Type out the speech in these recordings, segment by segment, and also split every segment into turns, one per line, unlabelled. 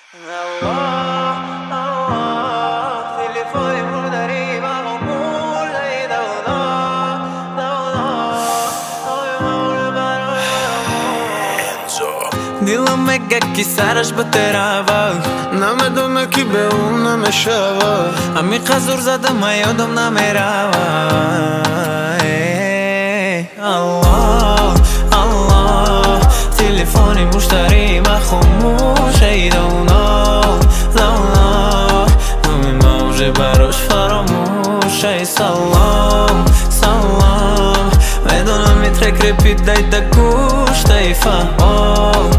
दिलों में गक्की सारश बतेरावा
नमेदोना की बेउना में शावा
अमी खजूर ज़ादा मायोदम ना मेरावा Allah Allah تليفوني مشتري ما خموش ای دونا همه موجه براش فراموش ای سلام سلام میدونم این ترک رپیت دایده گوش دای فهم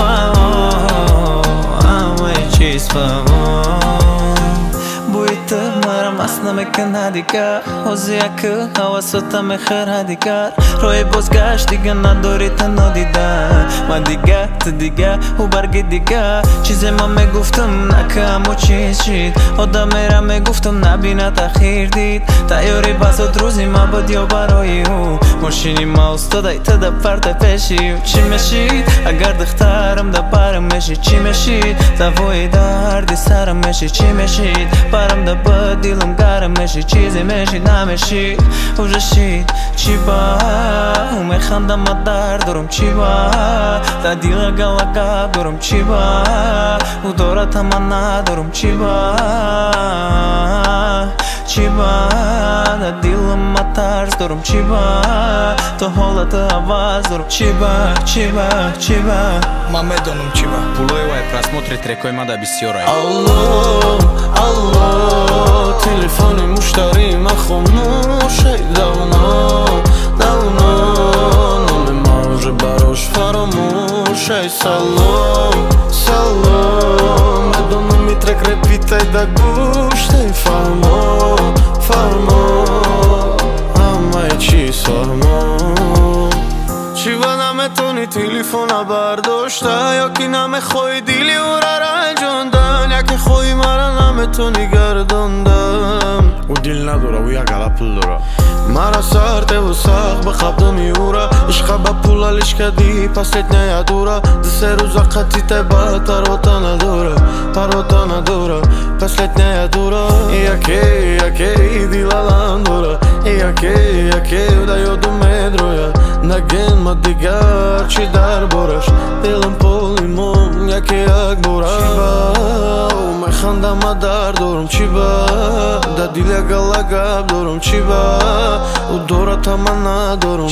همه چیز فهم بوی تو مرم اصلا مکن دیگر حوزی اکه حواستا مخیر دیگر روی بازگشت دیگه نداری تنها دیدن من دیگه تو دیگه او برگی دیگه چیزی من میگفتم نکه همو چیز شید آدم میرم میگفتم نبینه تخیر دید تیاری بسات روزی من بود یا برای او ماشینی ما استادای تا ده پرده پیشی چی میشید اگر دخترم ده برم میشید چی میشید دوای دردی سرم میشید چی میشید برم ده با دیلم گرم میشید چیزی میشید نمیشید او جشید چی با او میخندم ما در دارم چی با در دیل گلگب دارم چی با او دارت من ندارم چی با در دیلم ما ترس دارم چی با تو حالت آواز دارم چی با
Маме доном чива
Пулоева е просмотри трекојма да би си орај
Allah Telefoni mushtarim ma خاموش ای davno Nome može baroš فراموش ای salam Medonom mi trek repitaj da guštaj Farmo Ama je čist farmo چیوانم تو نی تلفن برداشته یا کی نم خوی دیلی و را رنجاندن یا که خوی مرا نم تو نگرداندم او دیل نداره و یا گلا پول داره مرا سرده و سخت بخوابدم یورا عشق با پولا لشکدی پس لیت نیادوره دسه روزا قطی تبا تروتا نداره پس لیت نیادوره یکی دیلالان دوره یکی دا یادو مدرویا نگن ما دیگر چی در بارش دلم پولیمون یکی یک باره او میخندم ما در دارم چی با در دیل یک گلگب دارم چی با او دارت من ندارم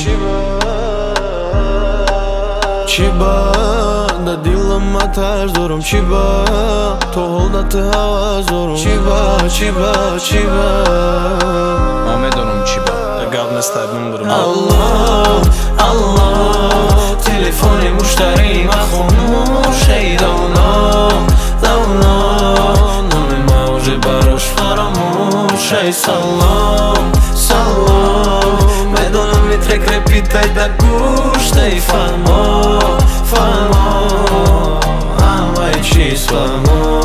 چی با در دیلم ما ترس دارم چی با تو حالت حواز دارم چی با
Маме доном чиба Гавна стайбун бурм
Allah Telefoni mushtarim ma خاموش ای دونا نمی موجه براش فراموش ای سلام میدونم این ترک رپیتای در گوش دای فهمو همه چیز فهمو